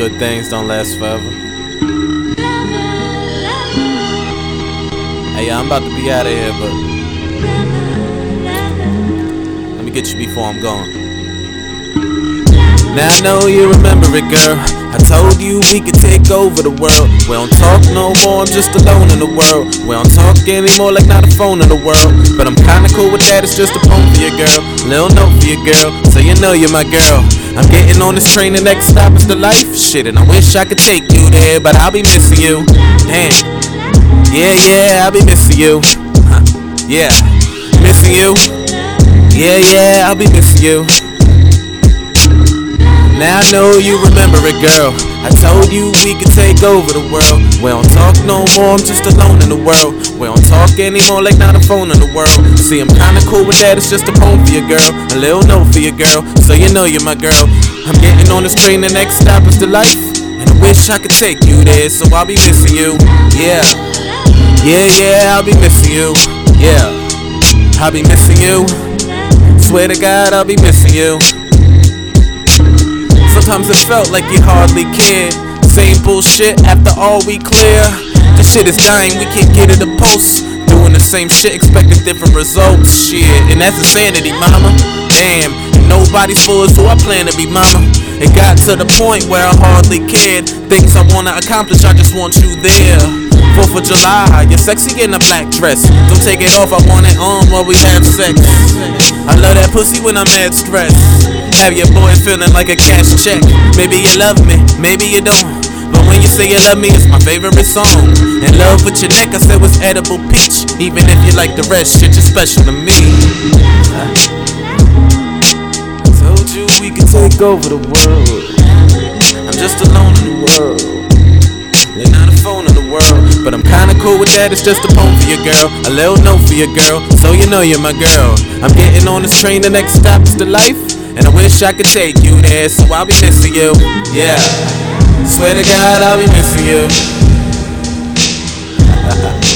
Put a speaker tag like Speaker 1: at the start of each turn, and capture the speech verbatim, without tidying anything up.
Speaker 1: good things don't last forever. Hey, I'm about to be out of here, but let me get you before I'm gone. Now I know you remember it, girl. I told you we could take over the world. We don't talk no more, I'm just alone in the world. We don't talk anymore like not a phone in the world. But I'm kinda cool with that, it's just a poem for your girl. Little note for your girl, so you know you're my girl. I'm getting on this train, the next stop is the life. Shit, and I wish I could take you there, but I'll be missing you. Damn. Yeah, yeah, I'll be missing you. Huh. Yeah, missing you. Yeah, yeah, I'll be missing you. Now I know you remember it, girl. I told you we could take over the world. We don't talk no more, I'm just alone in the world. We don't talk anymore like not a phone in the world. See, I'm kinda cool with that, it's just a poem for your girl. A little note for your girl, so you know you're my girl. I'm getting on this train, the next stop is the life. And I wish I could take you there, so I'll be missing you. Yeah, yeah, yeah, I'll be missing you. Yeah, I'll be missing you. Swear to God, I'll be missing you. Sometimes it felt like you hardly cared. Same bullshit after all we clear. This shit is dying, we can't get it a post. Doing the same shit, expecting different results. Shit, and that's insanity, mama. Damn, and nobody's for us, so I plan to be mama. It got to the point where I hardly cared. Things I wanna accomplish, I just want you there. fourth of July, you're sexy in a black dress. Don't take it off, I want it on while we have sex. I love that pussy when I'm mad stressed. Have your boy feeling like a cash check. Maybe you love me, maybe you don't. But when you say you love me, it's my favorite song. In love with your neck, I said was edible peach. Even if you like the rest, shit, you're special to me. I told you we could take over the world. I'm just alone in the world. They're not a phone in the world, but I'm kinda cool with that, it's just a poem for your girl. A little note for your girl, so you know you're my girl. I'm getting on this train, the next stop is the life. And I wish I could take you there, so I'll be missing you. Yeah, swear to God I'll be missing you.